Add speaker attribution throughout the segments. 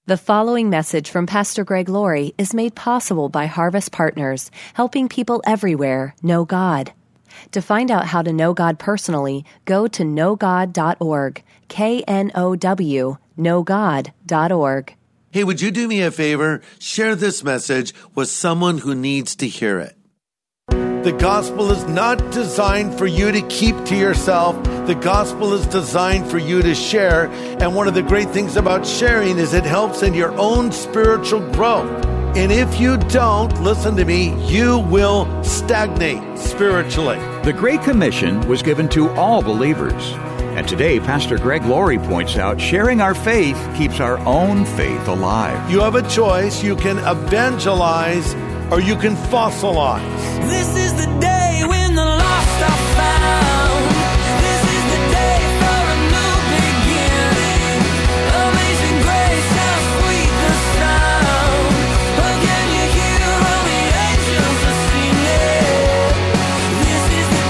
Speaker 1: The following message from Pastor Greg Laurie is made possible by Harvest Partners, helping people everywhere know God. To find out how to know God personally, go to knowgod.org, K-N-O-W, knowgod.org.
Speaker 2: Hey, would you do me a favor? Share this message with someone who needs to hear it. The gospel is not designed for you to keep to yourself. The gospel is designed for you to share. And one of the great things about sharing is it helps in your own spiritual growth. And if you don't, listen to me, you will stagnate spiritually.
Speaker 3: The Great Commission was given to all believers. And today, Pastor Greg Laurie points out sharing our faith keeps our own faith alive.
Speaker 2: You have a choice. You can evangelize or you can fossilize.
Speaker 4: This is the day when the lost are found. This is the day for a new beginning. Amazing grace, how sweet the sound. Again you hear all the angels are singing. This is the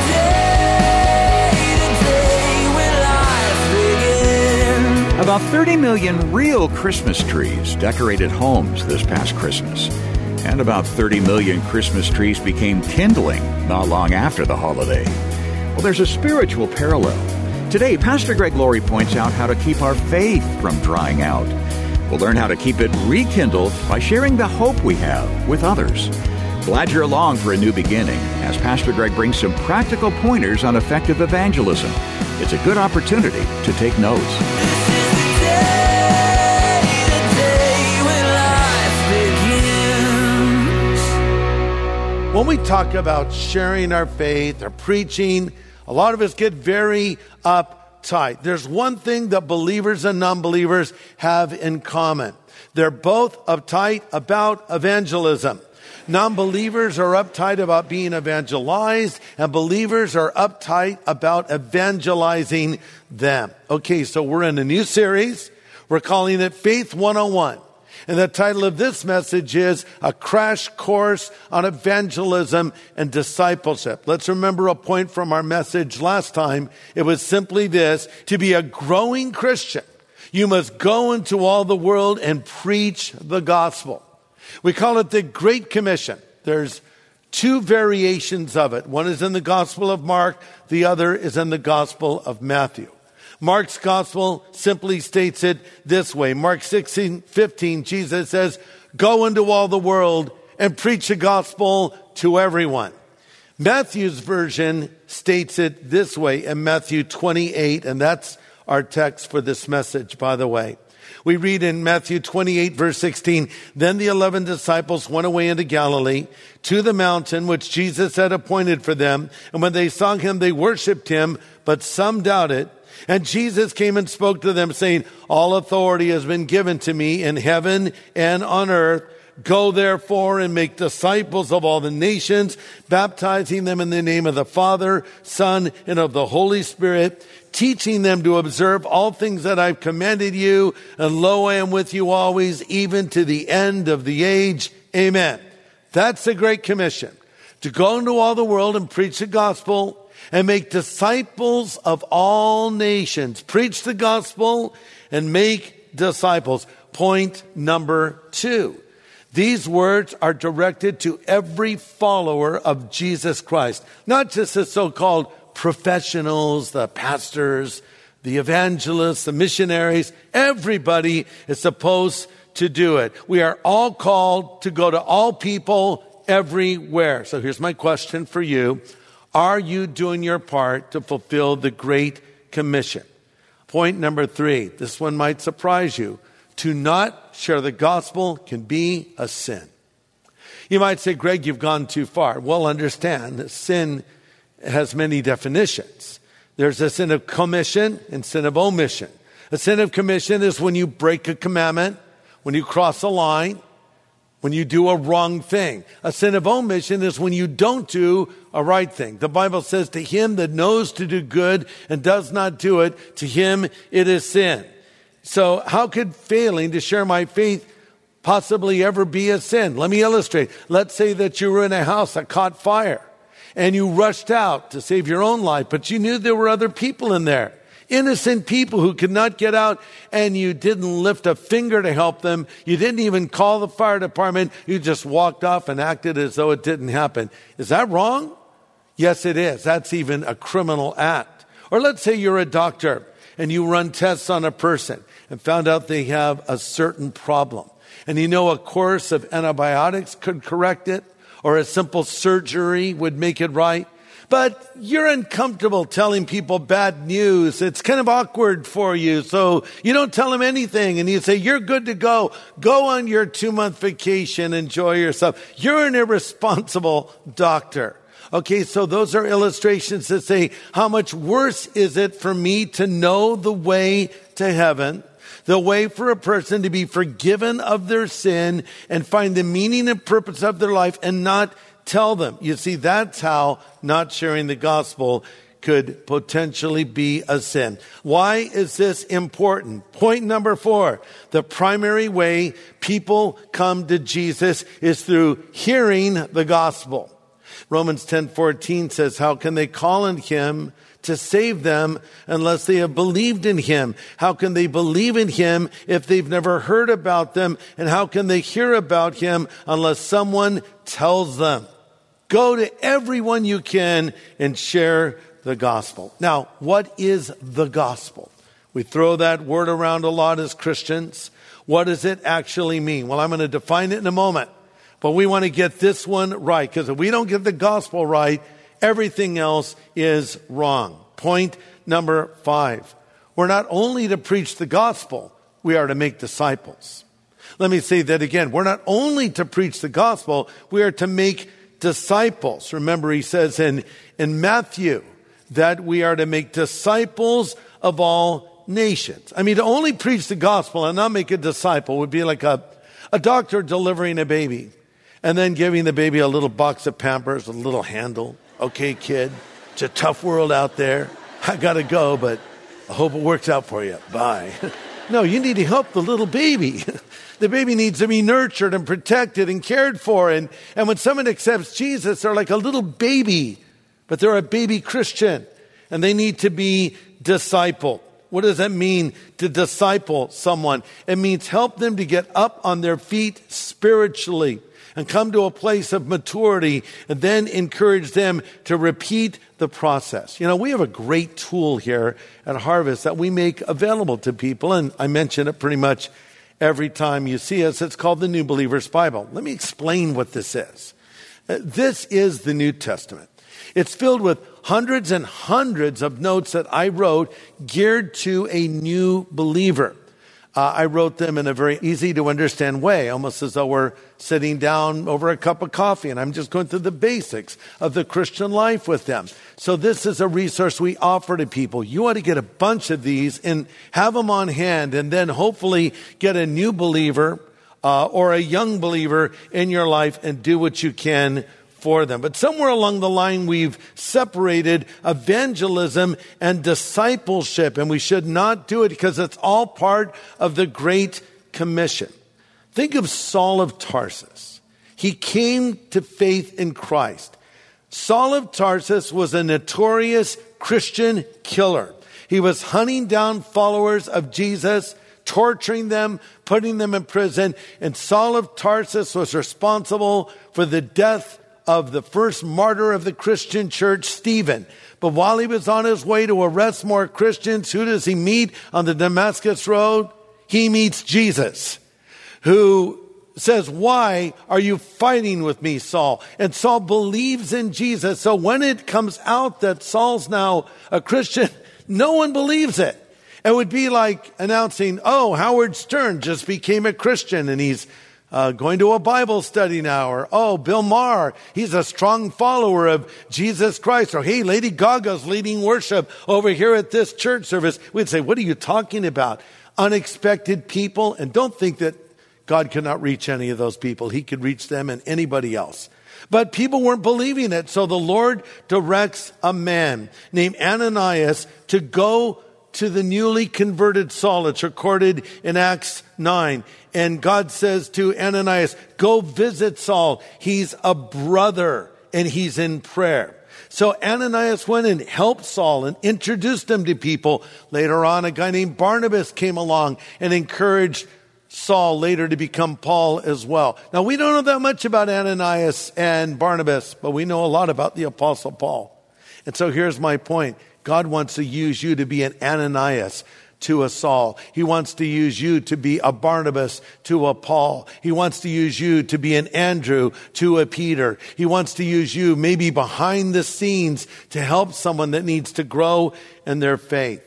Speaker 4: day when life begins.
Speaker 3: About 30 million real Christmas trees decorated homes this past Christmas. And about 30 million Christmas trees became kindling not long after the holiday. Well, there's a spiritual parallel. Today, Pastor Greg Laurie points out how to keep our faith from drying out. We'll learn how to keep it rekindled by sharing the hope we have with others. Glad you're along for a new beginning as Pastor Greg brings some practical pointers on effective evangelism. It's a good opportunity to take notes.
Speaker 2: When we talk about sharing our faith or preaching, a lot of us get very uptight. There's one thing that believers and non-believers have in common. They're both uptight about evangelism. Non-believers are uptight about being evangelized, and believers are uptight about evangelizing them. Okay, so we're in a new series. We're calling it Faith 101. And the title of this message is A Crash Course on Evangelism and Discipleship. Let's remember a point from our message last time. It was simply this: to be a growing Christian, you must go into all the world and preach the gospel. We call it the Great Commission. There's two variations of it. One is in the Gospel of Mark. The other is in the Gospel of Matthew. Mark's gospel simply states it this way. Mark 16:15, Jesus says, go into all the world and preach the gospel to everyone. Matthew's version states it this way in Matthew 28, and that's our text for this message, by the way. We read in Matthew 28, verse 16, then the 11 disciples went away into Galilee to the mountain which Jesus had appointed for them. And when they saw him, they worshiped him, but some doubted. And Jesus came and spoke to them, saying, all authority has been given to me in heaven and on earth. Go therefore and make disciples of all the nations, baptizing them in the name of the Father, Son, and of the Holy Spirit, teaching them to observe all things that I've commanded you. And lo, I am with you always, even to the end of the age. Amen. That's the Great Commission, to go into all the world and preach the gospel and make disciples of all nations. Preach the gospel and make disciples. Point number 2. These words are directed to every follower of Jesus Christ, not just the so-called professionals, the pastors, the evangelists, the missionaries. Everybody is supposed to do it. We are all called to go to all people everywhere. So here's my question for you. Are you doing your part to fulfill the Great Commission? Point number 3. This one might surprise you. To not share the gospel can be a sin. You might say, Greg, you've gone too far. Well, understand that sin has many definitions. There's a sin of commission and sin of omission. A sin of commission is when you break a commandment, when you cross a line, when you do a wrong thing. A sin of omission is when you don't do a right thing. The Bible says, to him that knows to do good and does not do it, to him it is sin. So how could failing to share my faith possibly ever be a sin? Let me illustrate. Let's say that you were in a house that caught fire and you rushed out to save your own life, but you knew there were other people in there. Innocent people who could not get out, and you didn't lift a finger to help them. You didn't even call the fire department. You just walked off and acted as though it didn't happen. Is that wrong? Yes, it is. That's even a criminal act. Or let's say you're a doctor and you run tests on a person and found out they have a certain problem. And you know a course of antibiotics could correct it, or a simple surgery would make it right. But you're uncomfortable telling people bad news. It's kind of awkward for you. So you don't tell them anything. And you say, you're good to go. Go on your 2-month vacation. Enjoy yourself. You're an irresponsible doctor. Okay, so those are illustrations that say, how much worse is it for me to know the way to heaven, the way for a person to be forgiven of their sin and find the meaning and purpose of their life and not tell them. You see, that's how not sharing the gospel could potentially be a sin. Why is this important? Point number 4, the primary way people come to Jesus is through hearing the gospel. Romans 10:14 says, how can they call on him to save them unless they have believed in him? How can they believe in him if they've never heard about them? And how can they hear about him unless someone tells them? Go to everyone you can and share the gospel. Now, what is the gospel? We throw that word around a lot as Christians. What does it actually mean? Well, I'm going to define it in a moment. But we want to get this one right, because if we don't get the gospel right, everything else is wrong. Point number 5. We're not only to preach the gospel, we are to make disciples. Let me say that again. We're not only to preach the gospel, we are to make disciples. Remember, he says in Matthew that we are to make disciples of all nations. I mean, to only preach the gospel and not make a disciple would be like a doctor delivering a baby and then giving the baby a little box of Pampers with a little handle. Okay, kid, it's a tough world out there. I got to go, but I hope it works out for you. Bye. No, you need to help the little baby. The baby needs to be nurtured and protected and cared for. And when someone accepts Jesus, they're like a little baby, but they're a baby Christian, and they need to be discipled. What does that mean to disciple someone? It means help them to get up on their feet spiritually and come to a place of maturity, and then encourage them to repeat the process. You know, we have a great tool here at Harvest that we make available to people, and I mention it pretty much every time you see us. It's called the New Believer's Bible. Let me explain what this is. This is the New Testament. It's filled with hundreds and hundreds of notes that I wrote geared to a new believer. I wrote them in a very easy to understand way, almost as though we're sitting down over a cup of coffee and I'm just going through the basics of the Christian life with them. So this is a resource we offer to people. You ought to get a bunch of these and have them on hand, and then hopefully get a new believer or a young believer in your life and do what you can for them. But somewhere along the line, we've separated evangelism and discipleship, and we should not do it because it's all part of the Great Commission. Think of Saul of Tarsus. He came to faith in Christ. Saul of Tarsus was a notorious Christian killer. He was hunting down followers of Jesus, torturing them, putting them in prison, and Saul of Tarsus was responsible for the death of the first martyr of the Christian church, Stephen. But while he was on his way to arrest more Christians, who does he meet on the Damascus Road? He meets Jesus, who says, "Why are you fighting with me, Saul?" And Saul believes in Jesus. So when it comes out that Saul's now a Christian, no one believes it. It would be like announcing, "Oh, Howard Stern just became a Christian and he's going to a Bible study now," or, "Oh, Bill Maher, he's a strong follower of Jesus Christ," or, "Hey, Lady Gaga's leading worship over here at this church service." We'd say, "What are you talking about?" Unexpected people. And don't think that God could not reach any of those people. He could reach them and anybody else. But people weren't believing it. So the Lord directs a man named Ananias to go to the newly converted Saul. It's recorded in Acts 9. And God says to Ananias, "Go visit Saul. He's a brother and he's in prayer." So Ananias went and helped Saul and introduced him to people. Later on, a guy named Barnabas came along and encouraged Saul later to become Paul as well. Now, we don't know that much about Ananias and Barnabas, but we know a lot about the Apostle Paul. And so here's my point. God wants to use you to be an Ananias to a Saul. He wants to use you to be a Barnabas to a Paul. He wants to use you to be an Andrew to a Peter. He wants to use you maybe behind the scenes to help someone that needs to grow in their faith.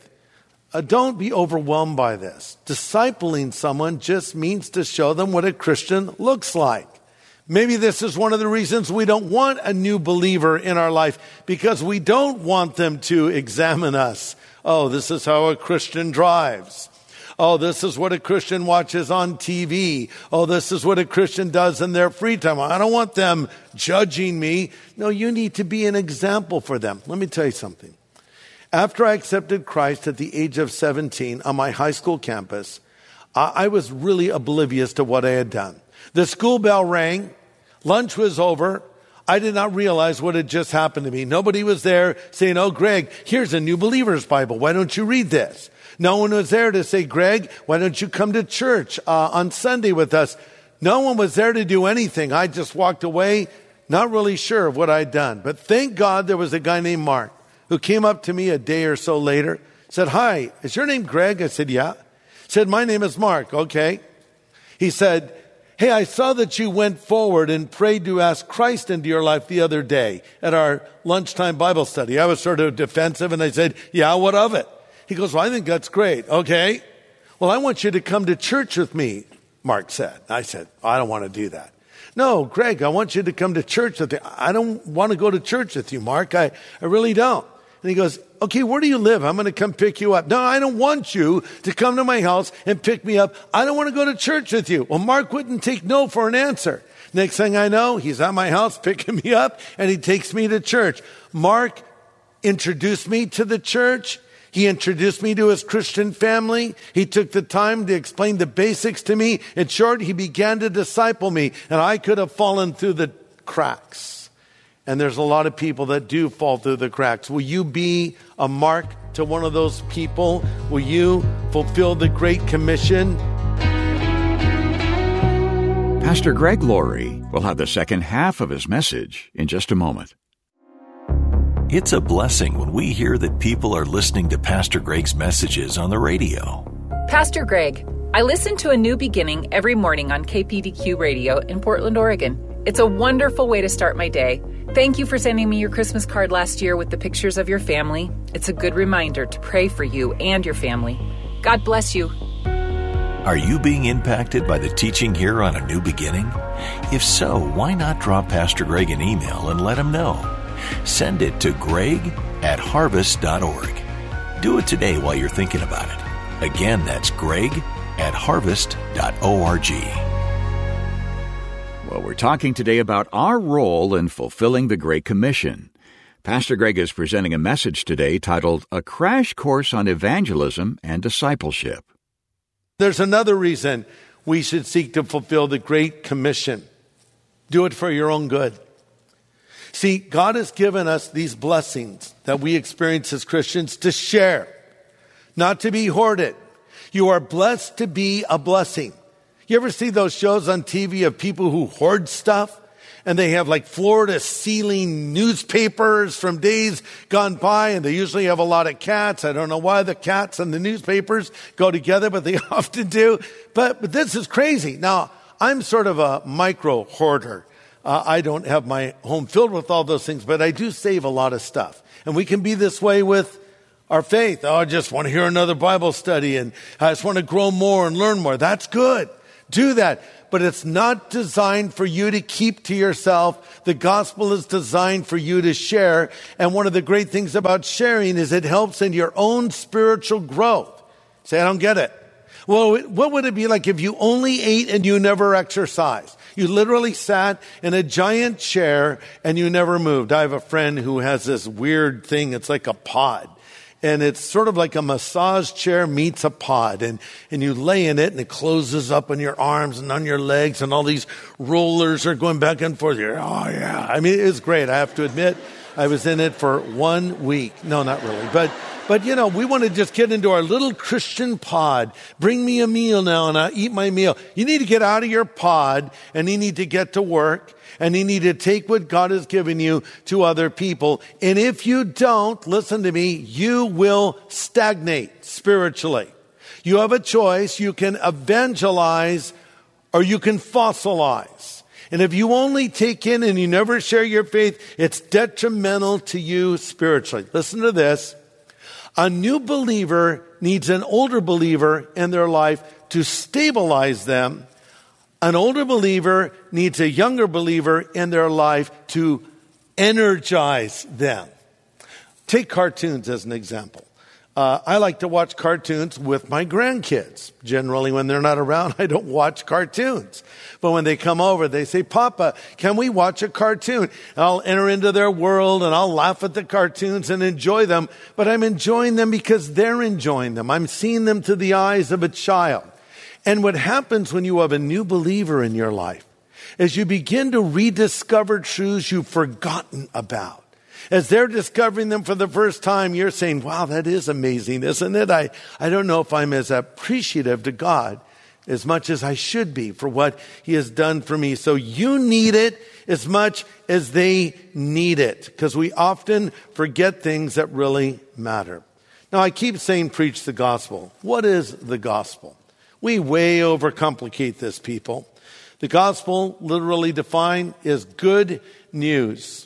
Speaker 2: Don't be overwhelmed by this. Discipling someone just means to show them what a Christian looks like. Maybe this is one of the reasons we don't want a new believer in our life, because we don't want them to examine us. Oh, this is how a Christian drives. Oh, this is what a Christian watches on TV. Oh, this is what a Christian does in their free time. I don't want them judging me. No, you need to be an example for them. Let me tell you something. After I accepted Christ at the age of 17 on my high school campus, I was really oblivious to what I had done. The school bell rang. Lunch was over. I did not realize what had just happened to me. Nobody was there saying, oh, Greg, here's a new believer's Bible. Why don't you read this? No one was there to say, Greg, why don't you come to church on Sunday with us? No one was there to do anything. I just walked away, not really sure of what I'd done. But thank God there was a guy named Mark who came up to me a day or so later, said, hi, is your name Greg? I said, yeah. Said, my name is Mark. Okay. He said, hey, I saw that you went forward and prayed to ask Christ into your life the other day at our lunchtime Bible study. I was sort of defensive and I said, yeah, what of it? He goes, well, I think that's great. Okay. Well, I want you to come to church with me, Mark said. I said, I don't want to do that. No, Greg, I want you to come to church with me. I don't want to go to church with you, Mark. I really don't. And he goes, okay, where do you live? I'm going to come pick you up. No, I don't want you to come to my house and pick me up. I don't want to go to church with you. Well, Mark wouldn't take no for an answer. Next thing I know, he's at my house picking me up and he takes me to church. Mark introduced me to the church. He introduced me to his Christian family. He took the time to explain the basics to me. In short, he began to disciple me, and I could have fallen through the cracks. And there's a lot of people that do fall through the cracks. Will you be a Mark to one of those people? Will you fulfill the Great Commission?
Speaker 3: Pastor Greg Laurie will have the second half of his message in just a moment.
Speaker 5: It's a blessing when we hear that people are listening to Pastor Greg's messages on the radio.
Speaker 6: Pastor Greg, I listen to A New Beginning every morning on KPDQ Radio in Portland, Oregon. It's a wonderful way to start my day. Thank you for sending me your Christmas card last year with the pictures of your family. It's a good reminder to pray for you and your family. God bless you.
Speaker 5: Are you being impacted by the teaching here on A New Beginning? If so, why not drop Pastor Greg an email and let him know? Send it to greg@harvest.org. Do it today while you're thinking about it. Again, that's greg@harvest.org.
Speaker 3: Well, we're talking today about our role in fulfilling the Great Commission. Pastor Greg is presenting a message today titled A Crash Course on Evangelism and Discipleship.
Speaker 2: There's another reason we should seek to fulfill the Great Commission. Do it for your own good. See, God has given us these blessings that we experience as Christians to share, not to be hoarded. You are blessed to be a blessing. You ever see those shows on TV of people who hoard stuff? And they have like floor-to-ceiling newspapers from days gone by, and they usually have a lot of cats. I don't know why the cats and the newspapers go together, but they often do. But this is crazy. Now, I'm sort of a micro hoarder. I don't have my home filled with all those things, but I do save a lot of stuff. And we can be this way with our faith. Oh, I just want to hear another Bible study, and I just want to grow more and learn more. That's good. Do that. But it's not designed for you to keep to yourself. The gospel is designed for you to share. And one of the great things about sharing is it helps in your own spiritual growth. Say, I don't get it. Well, what would it be like if you only ate and you never exercised? You literally sat in a giant chair and you never moved. I have a friend who has this weird thing. It's like a pod. And it's sort of like a massage chair meets a pod. And you lay in it and it closes up on your arms and on your legs. And all these rollers are going back and forth. Oh, yeah. I mean, it's great. I have to admit, I was in it for 1 week. No, not really. But you know, we want to just get into our little Christian pod. Bring me a meal now and I'll eat my meal. You need to get out of your pod and you need to get to work and you need to take what God has given you to other people. And if you don't, listen to me, you will stagnate spiritually. You have a choice. You can evangelize or you can fossilize. And if you only take in and you never share your faith, it's detrimental to you spiritually. Listen to this. A new believer needs an older believer in their life to stabilize them. An older believer needs a younger believer in their life to energize them. Take cartoons as an example. I like to watch cartoons with my grandkids. Generally, when they're not around, I don't watch cartoons. But when they come over, they say, Papa, can we watch a cartoon? And I'll enter into their world and I'll laugh at the cartoons and enjoy them. But I'm enjoying them because they're enjoying them. I'm seeing them through the eyes of a child. And what happens when you have a new believer in your life is you begin to rediscover truths you've forgotten about. As they're discovering them for the first time, you're saying, wow, that is amazing, isn't it? I don't know if I'm as appreciative to God as much as I should be for what he has done for me. So you need it as much as they need it, because we often forget things that really matter. Now, I keep saying preach the gospel. What is the gospel? We way overcomplicate this, people. The gospel, literally defined, is good news.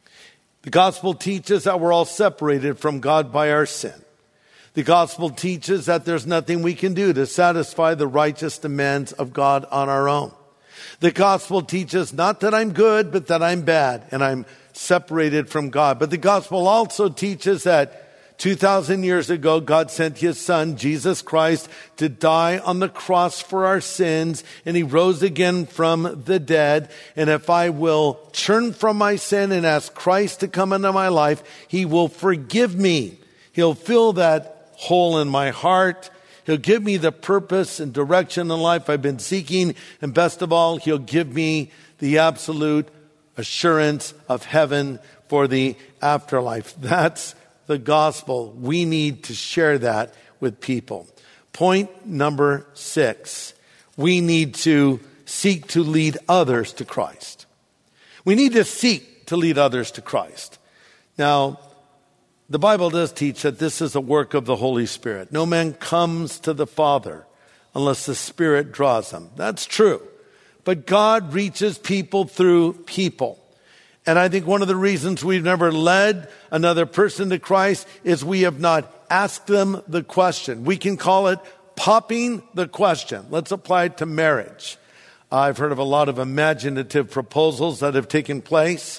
Speaker 2: The gospel teaches that we're all separated from God by our sin. The gospel teaches that there's nothing we can do to satisfy the righteous demands of God on our own. The gospel teaches not that I'm good, but that I'm bad and I'm separated from God. But the gospel also teaches that 2,000 years ago, God sent his son, Jesus Christ, to die on the cross for our sins, and he rose again from the dead. And if I will turn from my sin and ask Christ to come into my life, he will forgive me. He'll fill that hole in my heart. He'll give me the purpose and direction in life I've been seeking. And best of all, he'll give me the absolute assurance of heaven for the afterlife. That's the gospel. We need to share that with people. Point number 6. We need to seek to lead others to Christ. We need to seek to lead others to Christ. Now, the Bible does teach that this is a work of the Holy Spirit. No man comes to the Father unless the Spirit draws them. That's true. But God reaches people through people. And I think one of the reasons we've never led another person to Christ is we have not asked them the question. We can call it popping the question. Let's apply it to marriage. I've heard of a lot of imaginative proposals that have taken place.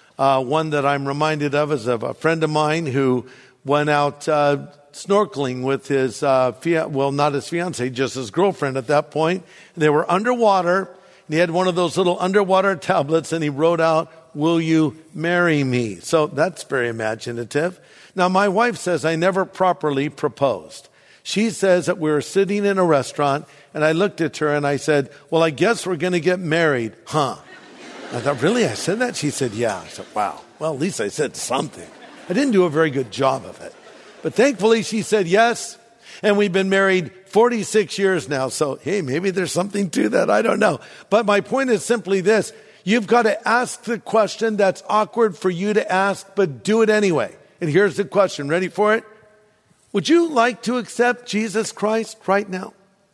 Speaker 2: One that I'm reminded of is of a friend of mine who went out snorkeling with his, not his fiance, just his girlfriend at that point. They were underwater, and he had one of those little underwater tablets, and he wrote out, "Will you marry me?" So that's very imaginative. Now, my wife says I never properly proposed. She says that we were sitting in a restaurant, and I looked at her and I said, "Well, I guess we're going to get married, huh?" I thought, really? I said that? She said, yeah. I said, wow. Well, at least I said something. I didn't do a very good job of it. But thankfully, she said yes. And we've been married 46 years now. So, hey, maybe there's something to that. I don't know. But my point is simply this. You've got to ask the question that's awkward for you to ask, but do it anyway. And here's the question. Ready for it? Would you like to accept Jesus Christ right now?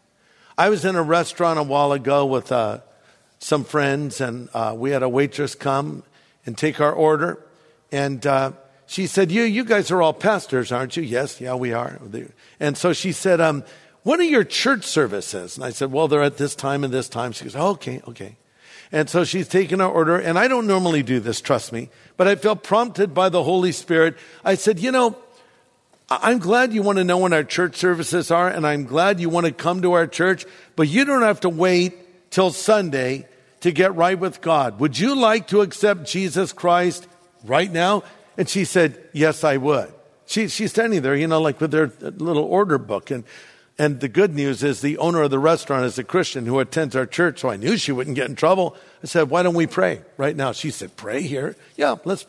Speaker 2: I was in a restaurant a while ago with some friends, and we had a waitress come and take our order. And she said, you guys are all pastors, aren't you? Yes, yeah, we are. And so she said, what are your church services? And I said, well, they're at this time and this time. She goes, oh, okay. And so she's taken our order, and I don't normally do this, trust me, but I felt prompted by the Holy Spirit. I said, I'm glad you want to know when our church services are, and I'm glad you want to come to our church, but you don't have to wait till Sunday to get right with God. Would you like to accept Jesus Christ right now? And she said, yes, I would. She's standing there, like with her little order book. And the good news is the owner of the restaurant is a Christian who attends our church, so I knew she wouldn't get in trouble. I said, why don't we pray right now? She said, pray here? Yeah, let's pray.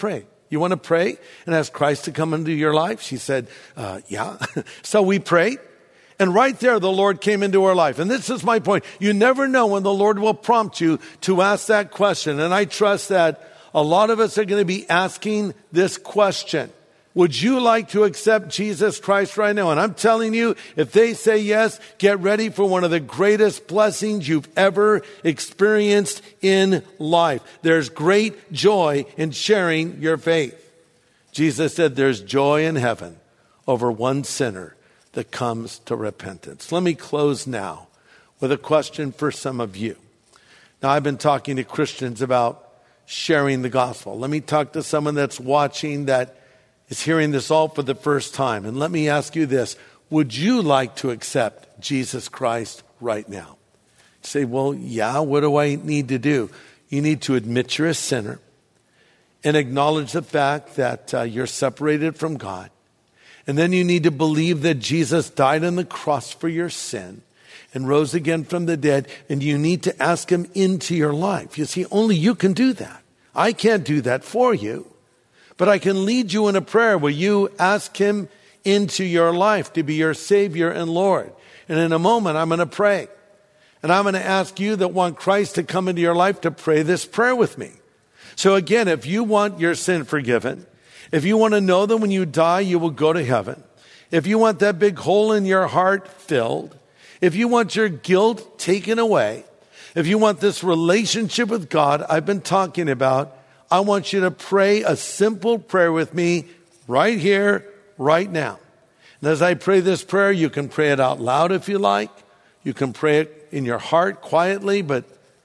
Speaker 2: You want to pray and ask Christ to come into your life? She said, yeah. So we prayed. And right there, the Lord came into our life. And this is my point. You never know when the Lord will prompt you to ask that question. And I trust that a lot of us are going to be asking this question. Would you like to accept Jesus Christ right now? And I'm telling you, if they say yes, get ready for one of the greatest blessings you've ever experienced in life. There's great joy in sharing your faith. Jesus said there's joy in heaven over one sinner that comes to repentance. Let me close now with a question for some of you. Now, I've been talking to Christians about sharing the gospel. Let me talk to someone that's watching that is hearing this all for the first time. And let me ask you this. Would you like to accept Jesus Christ right now? You say, well, yeah, what do I need to do? You need to admit you're a sinner and acknowledge the fact that you're separated from God. And then you need to believe that Jesus died on the cross for your sin and rose again from the dead. And you need to ask him into your life. You see, only you can do that. I can't do that for you. But I can lead you in a prayer where you ask him into your life to be your Savior and Lord. And in a moment, I'm going to pray. And I'm going to ask you that want Christ to come into your life to pray this prayer with me. So again, if you want your sin forgiven, if you want to know that when you die, you will go to heaven, if you want that big hole in your heart filled, if you want your guilt taken away, if you want this relationship with God I've been talking about, I want you to pray a simple prayer with me right here, right now. And as I pray this prayer, you can pray it out loud if you like. You can pray it in your heart quietly, but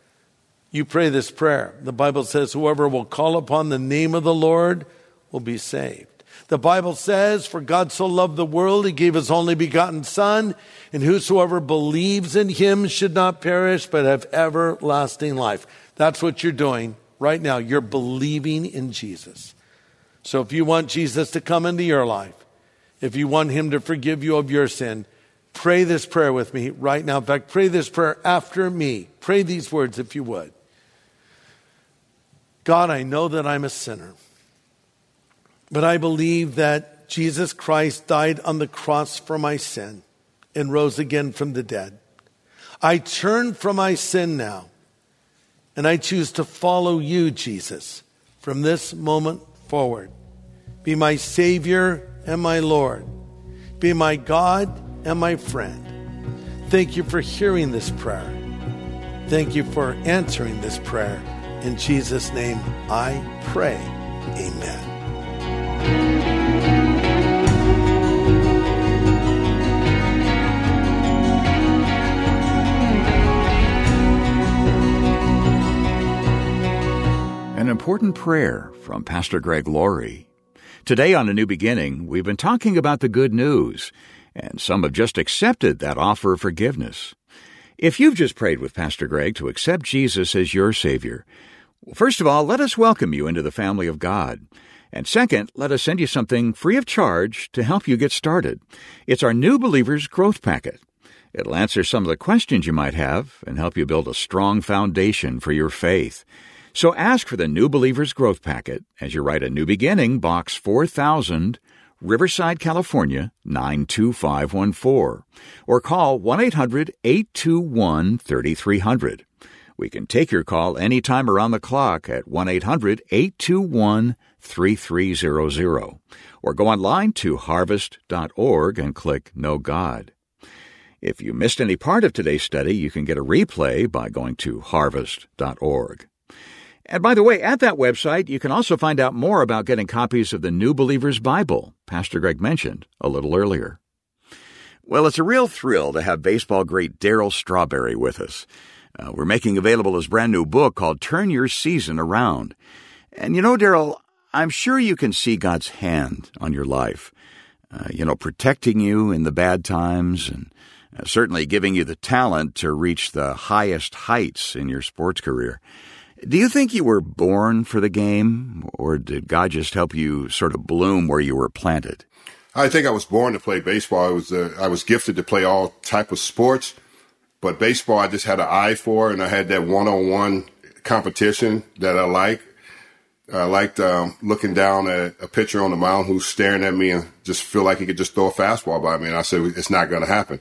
Speaker 2: you pray this prayer. The Bible says, whoever will call upon the name of the Lord will be saved. The Bible says, for God so loved the world, he gave his only begotten Son, and whosoever believes in him should not perish, but have everlasting life. That's what you're doing right now. You're believing in Jesus. So if you want Jesus to come into your life, if you want him to forgive you of your sin, pray this prayer with me right now. In fact, pray this prayer after me. Pray these words if you would. God, I know that I'm a sinner, but I believe that Jesus Christ died on the cross for my sin and rose again from the dead. I turn from my sin now, and I choose to follow you, Jesus, from this moment forward. Be my Savior and my Lord. Be my God and my friend. Thank you for hearing this prayer. Thank you for answering this prayer. In Jesus' name I pray. Amen.
Speaker 3: An important prayer from Pastor Greg Laurie. Today on A New Beginning, we've been talking about the good news, and some have just accepted that offer of forgiveness. If you've just prayed with Pastor Greg to accept Jesus as your Savior, first of all, let us welcome you into the family of God. And second, let us send you something free of charge to help you get started. It's our New Believers Growth Packet. It'll answer some of the questions you might have and help you build a strong foundation for your faith. So ask for the New Believers Growth Packet as you write A New Beginning, Box 4000, Riverside, California, 92514, or call 1-800-821-3300. We can take your call anytime around the clock at 1-800-821-3300, or go online to harvest.org and click Know God. If you missed any part of today's study, you can get a replay by going to harvest.org. And by the way, at that website, you can also find out more about getting copies of the New Believer's Bible Pastor Greg mentioned a little earlier. Well, it's a real thrill to have baseball great Darryl Strawberry with us. We're making available his brand new book called Turn Your Season Around. And you know, Darryl, I'm sure you can see God's hand on your life, protecting you in the bad times and certainly giving you the talent to reach the highest heights in your sports career. Do you think you were born for the game, or did God just help you sort of bloom where you were planted?
Speaker 7: I think I was born to play baseball. I was gifted to play all type of sports, but baseball I just had an eye for, and I had that one-on-one competition that I like. I liked looking down at a pitcher on the mound who's staring at me and just feel like he could just throw a fastball by me. And I said, it's not going to happen,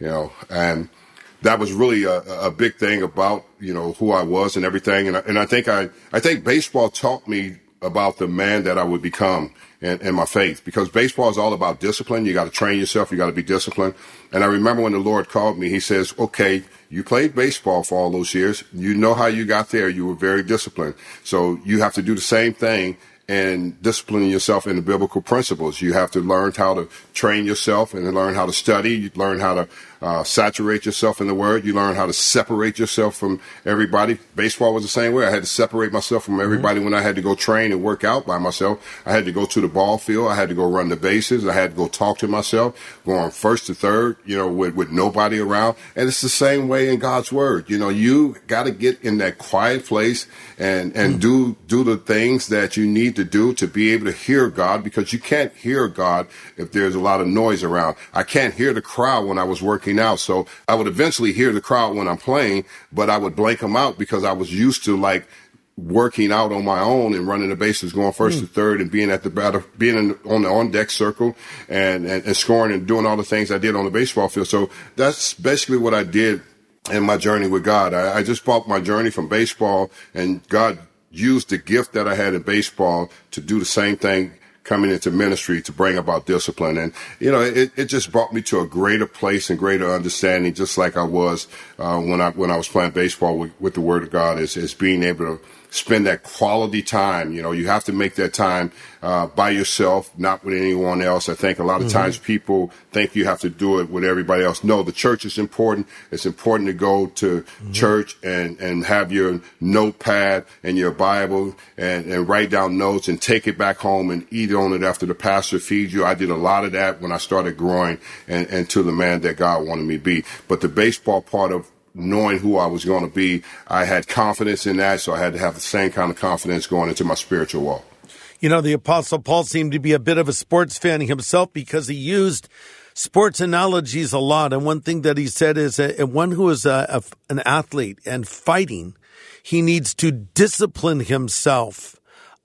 Speaker 7: and that was really a big thing about, who I was and everything. And I think baseball taught me about the man that I would become and my faith, because baseball is all about discipline. You got to train yourself. You got to be disciplined. And I remember when the Lord called me, he says, okay, you played baseball for all those years. You know how you got there. You were very disciplined. So you have to do the same thing and discipline yourself in the biblical principles. You have to learn how to train yourself and learn how to study. You learn how to saturate yourself in the Word. You learn how to separate yourself from everybody. Baseball was the same way. I had to separate myself from everybody when I had to go train and work out by myself. I had to go to the ball field. I had to go run the bases. I had to go talk to myself, going first to third, with nobody around. And it's the same way in God's Word. You got to get in that quiet place and do the things that you need to do to be able to hear God, because you can't hear God if there's a lot of noise around. I can't hear the crowd when I was working out. So I would eventually hear the crowd when I'm playing, but I would blank them out because I was used to working out on my own and running the bases, going first to third, and being at the batter, on the on deck circle and scoring and doing all the things I did on the baseball field. So that's basically what I did in my journey with God. I just brought my journey from baseball, and God used the gift that I had in baseball to do the same thing coming into ministry, to bring about discipline. And, it just brought me to a greater place and greater understanding, just like I was when I was playing baseball with the Word of God, is being able to spend that quality time. You have to make that time by yourself, not with anyone else. I think a lot of times people think you have to do it with everybody else. No, the church is important. It's important to go to church and have your notepad and your Bible and write down notes and take it back home and eat on it after the pastor feeds you. I did a lot of that when I started growing and to the man that God wanted me to be. But the baseball part of knowing who I was going to be, I had confidence in that, so I had to have the same kind of confidence going into my spiritual walk.
Speaker 2: The Apostle Paul seemed to be a bit of a sports fan himself, because he used sports analogies a lot. And one thing that he said is one who is an athlete and fighting, he needs to discipline himself.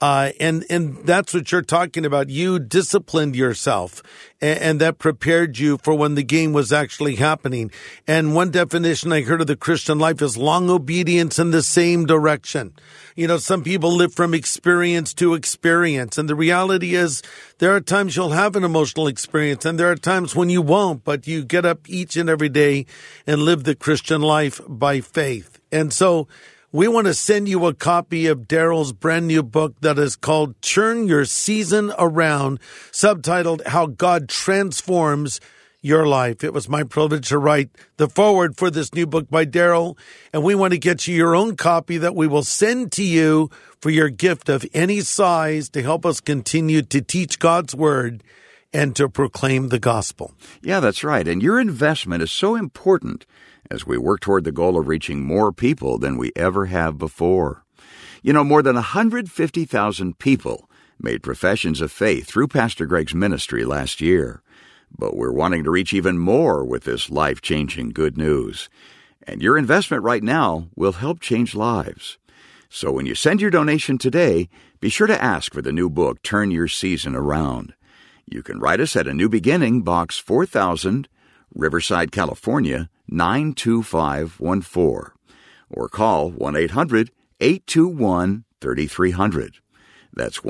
Speaker 2: And that's what you're talking about. You disciplined yourself, and that prepared you for when the game was actually happening. And one definition I heard of the Christian life is long obedience in the same direction. Some people live from experience to experience, and the reality is there are times you'll have an emotional experience, and there are times when you won't, but you get up each and every day and live the Christian life by faith. And so we want to send you a copy of Daryl's brand new book that is called Turn Your Season Around, subtitled How God Transforms Your Life. It was my privilege to write the foreword for this new book by Daryl, and we want to get you your own copy that we will send to you for your gift of any size to help us continue to teach God's Word and to proclaim the gospel.
Speaker 3: Yeah, that's right. And your investment is so important as we work toward the goal of reaching more people than we ever have before. More than 150,000 people made professions of faith through Pastor Greg's ministry last year. But we're wanting to reach even more with this life-changing good news. And your investment right now will help change lives. So when you send your donation today, be sure to ask for the new book, Turn Your Season Around. You can write us at A New Beginning, Box 4000, Riverside, California, 92514, or call 1-800-821-3300. That's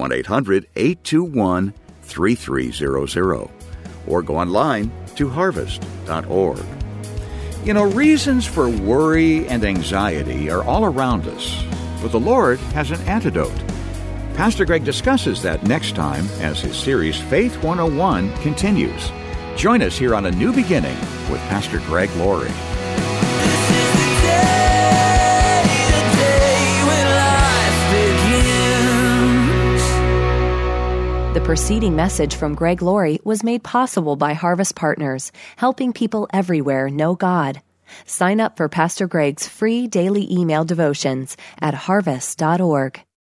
Speaker 3: 1-800-821-3300. Or go online to harvest.org. Reasons for worry and anxiety are all around us, but the Lord has an antidote. Pastor Greg discusses that next time as his series Faith 101 continues. Join us here on A New Beginning with Pastor Greg Laurie.
Speaker 1: The preceding message from Greg Laurie was made possible by Harvest Partners, helping people everywhere know God. Sign up for Pastor Greg's free daily email devotions at harvest.org.